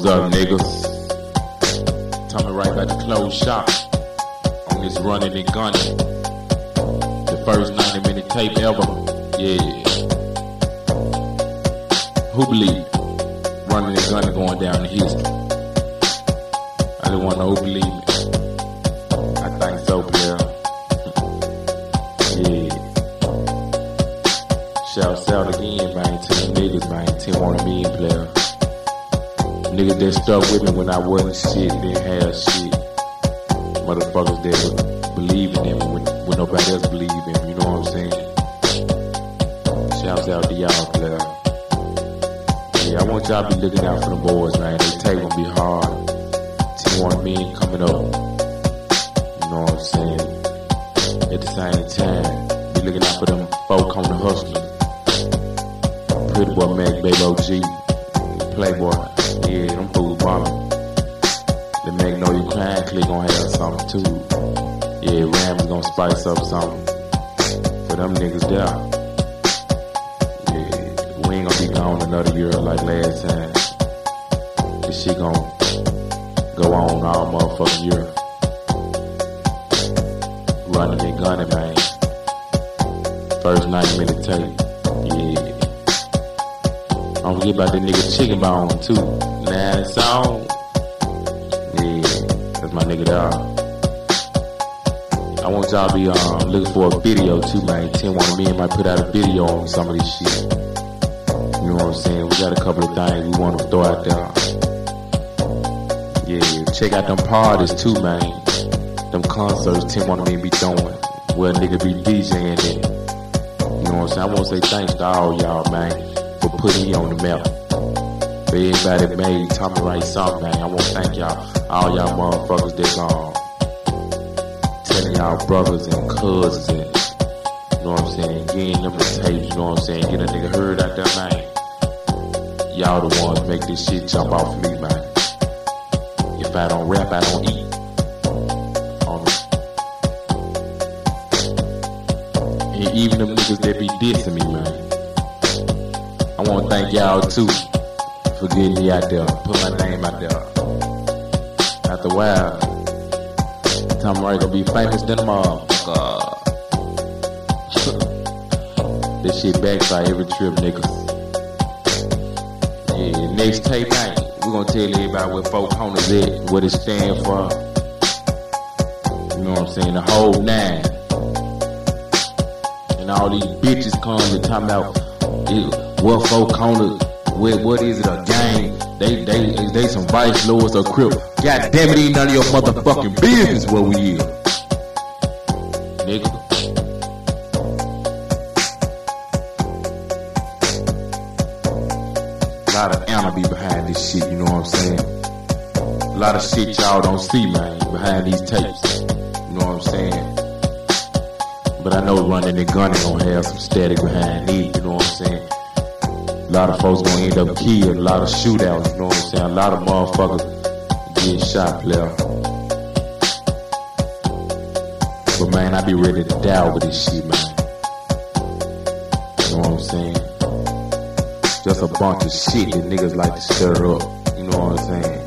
What's up, niggas? Tell me right about to close shop on this running and gunning. The first 90-minute tape ever. Yeah. Who believe running and gunning going down in history? I just want to know who believe it. I think so, player. Yeah. Shout out again, man, to the niggas, man. 10 million player. Niggas that stuck with me when I wasn't shit, didn't have shit. Motherfuckers that would believe in them when nobody else believed in them, you know what I'm saying? Shouts out to y'all, player. Yeah, I want y'all to be looking out for the boys, man. They tape gonna be hard. 10 million coming up. You know what I'm saying? At the same time, be looking out for them folk on the hustler. Pretty Boy Mac, Baby OG, Playboy. Yeah, them fools bombing. The Magnolia Crime Clique gon' have something too. Yeah, Ram's gon' spice up something for them niggas there. Yeah, we ain't gonna be gone another year like last time. This shit gon' go on all motherfucking year. Running and gunning, man. First 90-minute tape. Yeah. Don't forget about the nigga Chicken Bone too. Nah, it's on. Yeah, that's my nigga there. I want y'all to be looking for a video too, man. 10 million might put out a video on some of this shit. You know what I'm saying? We got a couple of things we want to throw out there. Yeah, check out them parties too, man. Them concerts 10 million be throwing. Where nigga be DJing it. You know what I'm saying? I want to say thanks to all y'all, man, for putting me on the map. For everybody that made Tommy Wright something, man. I want to thank y'all, all y'all motherfuckers that's telling y'all brothers and cousins and, you know what I'm saying, getting them the tapes, you know what I'm saying, get a nigga heard out there, man. Y'all the ones make this shit jump off me, man. If I don't rap, I don't eat. And even them niggas that be dissing me, man. I want to thank y'all too for getting me out there, put my name out there. After a while, Tommy Wright gonna be famous than a motherfucker. This shit backfire every trip, niggas. Yeah, next tape night, we gonna tell everybody what Four Corners is, what it stand for. You know what I'm saying? The whole 9. And all these bitches come and talking about what Four Corners, what is it, a gang? They some vice lords or crip. God damn it, ain't none of your motherfucking business where we is. Nigga. A lot of anarchy behind this shit, you know what I'm saying? A lot of shit y'all don't see, man, behind these tapes. You know what I'm saying? But I know running and gunning gonna have some static behind these, you know what I'm saying? A lot of folks gonna end up killed, a lot of shootouts, you know what I'm saying? A lot of motherfuckers getting shot, player. But man, I be ready to die over this shit, man. You know what I'm saying? Just a bunch of shit that niggas like to stir up, you know what I'm saying?